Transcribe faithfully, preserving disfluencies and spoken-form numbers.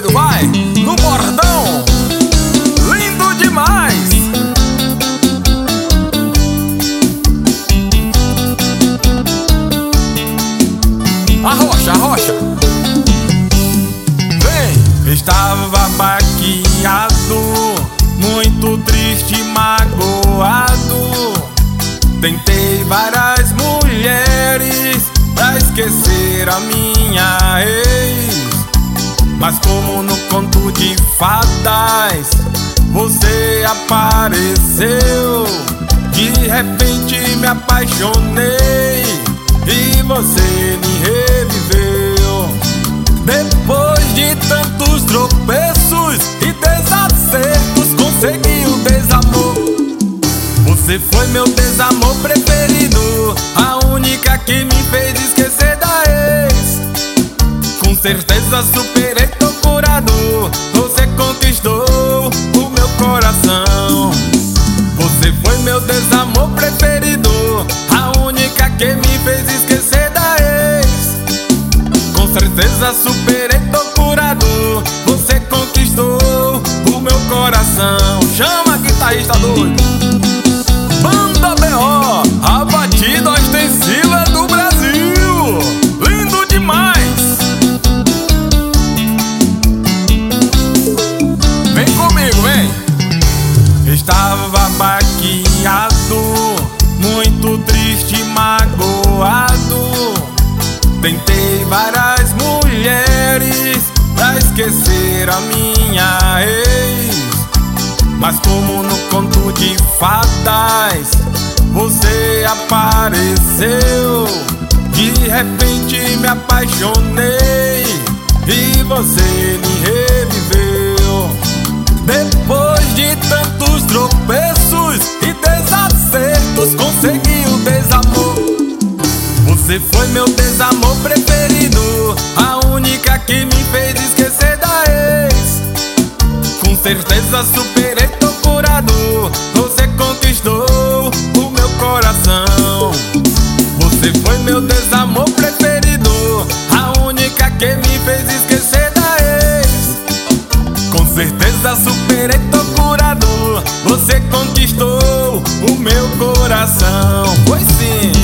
ligado, vai, no bordão. Lindo demais. Arrocha, arrocha. Vem. Estava baqueado, muito triste, magoado. Tentei várias mulheres pra esquecer a minha ex, mas como no conto de fadas você apareceu, de repente me apaixonei e você me reviveu. Depois de tantos tropeços e desacertos, consegui o desamor. Você foi meu desamor preferido, a única que me fez esquecer da ex. Com certeza superei, tô curado. Você conquistou o meu coração. Você foi meu desamor preferido, a única que me fez esquecer da ex. Com certeza superei, tô curado. Você conquistou o meu coração. Chama, guitarrista doido. Banda B O, a batida ostensiva do Brasil. Lindo demais. Vem comigo, vem. Estava baqueado, muito triste, magoado. Tentei várias mulheres pra esquecer a minha ex, mas como no conto de fadas você apareceu, de repente me apaixonei e você me reviveu. Depois de tantos tropeços e desacertos, consegui o desamor. Você foi meu desamor preferido, a única que me fez esquecer da ex. Com certeza superei, tô curado. Você conquistou o meu coração. Você foi meu desamor preferido, a única que me fez esquecer da ex. Com certeza superei, tô curado. Você conquistou o meu coração. Pois sim.